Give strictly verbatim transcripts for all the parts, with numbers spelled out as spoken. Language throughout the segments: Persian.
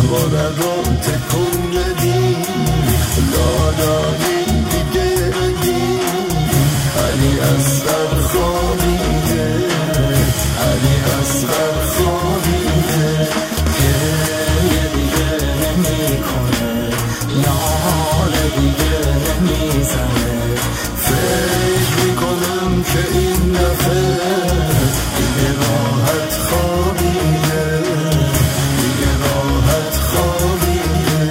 گهواره رو تکون بدیم، لالایی دیگه نگیم. علی اصغر خوابیده، علی اصغر خوابیده، گریه دیگه نمی کنه، ناله دیگه نمی زنه. فکر میکنم که این دفعه دیگه راحت خوابیده، دیگه راحت خوابیده.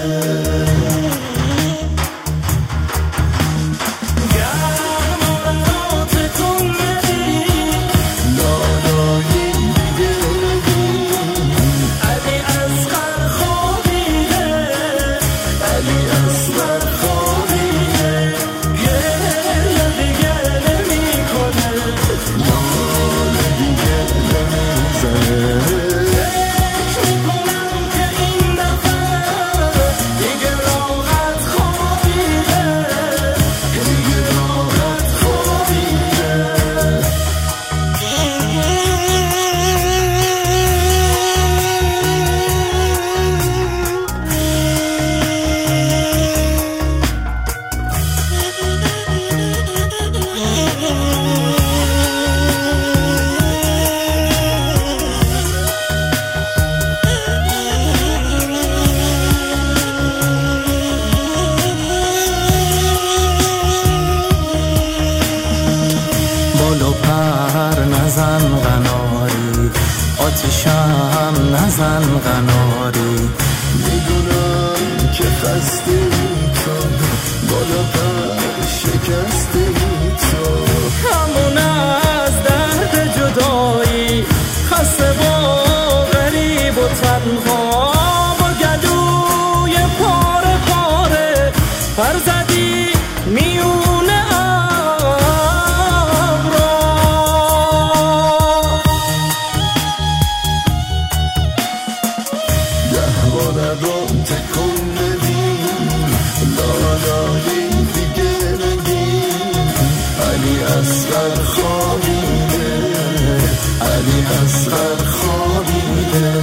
نزن قناری، آتیشم نزن قناری. میدونم که خسته تو، بالا پر شکسته تو، همون از درد جدایی، خسته با غریب و تنها، با گلوی پاره پاره پر زدی میونه گهواره رو تکون بدیم، لالایی دیگه نگیم. علی اصغر خوابیده، علی اصغر خوابیده.